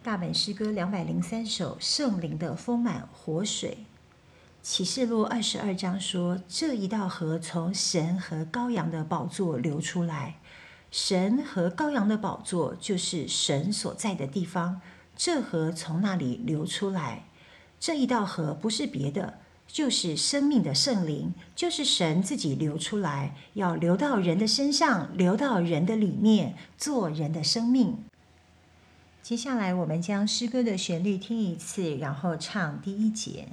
大本诗歌203首，圣灵的丰满活水。启示录22章说，这一道河从神和羔羊的宝座流出来。神和羔羊的宝座就是神所在的地方，这河从那里流出来。这一道河不是别的，就是生命的圣灵，就是神自己流出来，要流到人的身上，流到人的里面，做人的生命。接下来我们将诗歌的旋律听一次，然后唱第1节。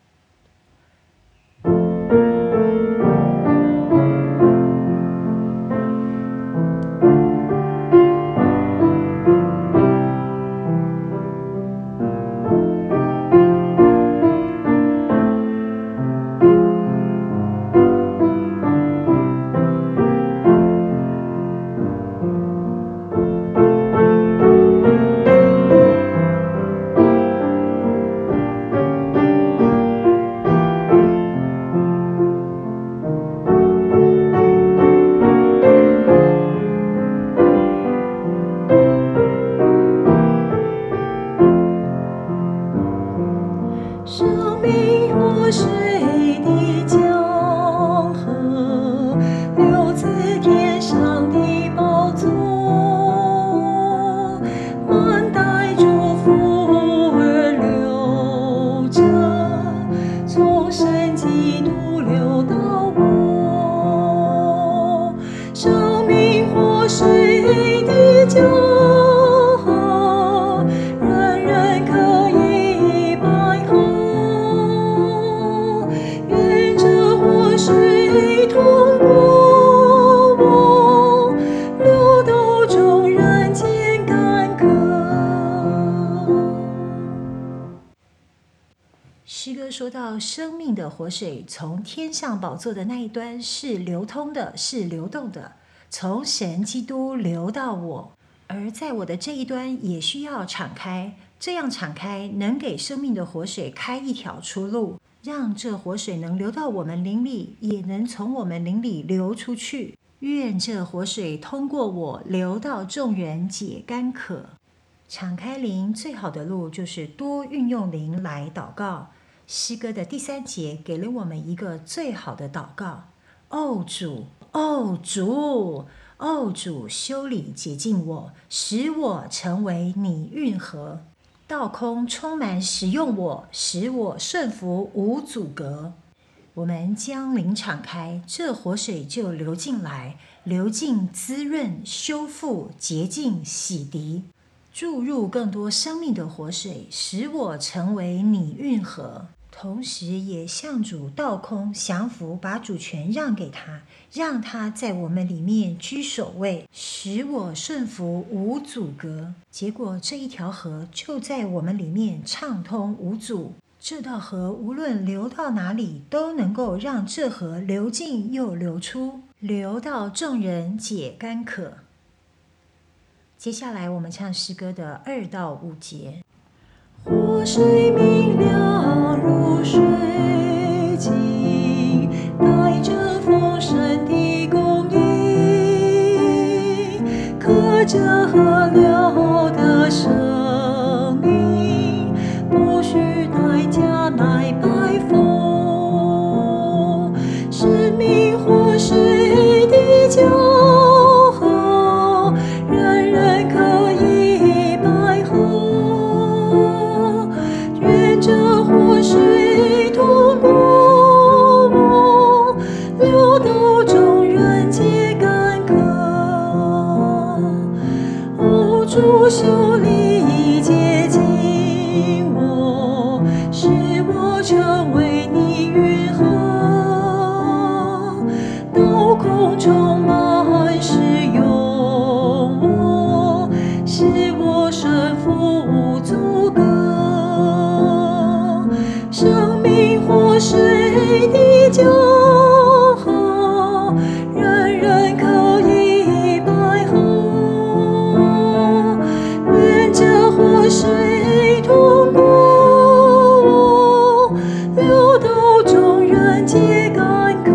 诗歌说到生命的活水从天上宝座的那一端是流通的，是流动的，从神基督流到我，而在我的这一端也需要敞开，这样敞开能给生命的活水开一条出路，让这活水能流到我们灵里，也能从我们灵里流出去。愿这活水通过我流到众人，解干渴。敞开灵最好的路就是多运用灵来祷告。诗歌的第3节给了我们一个最好的祷告：哦主，哦主，哦主，修理洁净我，使我成为你运河。倒空充满使用我，使我顺服无阻隔。我们将灵敞开，这活水就流进来，流进滋润、修复、洁净、洗涤，注入更多生命的活水，使我成为你运河。同时也向主倒空降服，把主权让给他，让他在我们里面居首位，使我顺服无阻隔。结果这一条河就在我们里面畅通无阻。这道河无论流到哪里，都能够让这河流进又流出，流到众人，解干渴。接下来我们唱诗歌的2到5节。 活水明亮如水晶，带着丰盛的供应，刻着河流的生命，不需代价来拜奉，是明活水的江河，人人可以拜喝。愿这活水通过我，流到众人，解干渴。哦，主修理洁净我，使我成为你运河，倒空充满使用我，使我顺服无阻隔。生命活水的江河，人人可以拜喝。愿这活水通过我，流到众人，解干渴。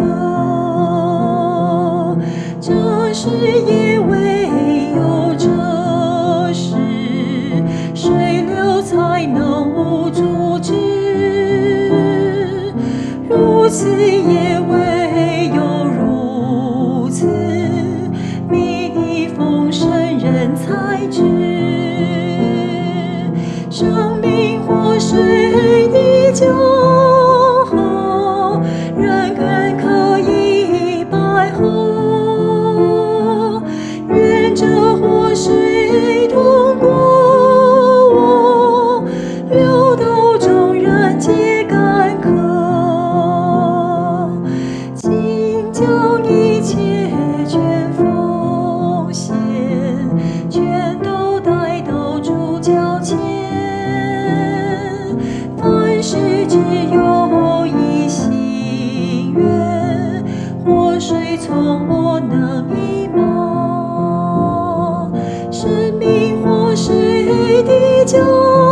这是因为有这事，水流如此，也唯有如此，你的丰盛人才知。生命活水的江河，人更可以百合。愿这活水通过我，流到众人皆干渴。请将一切全奉献，全都带到主脚前。凡事只有一心愿，活水从我能一冒。生命活水的江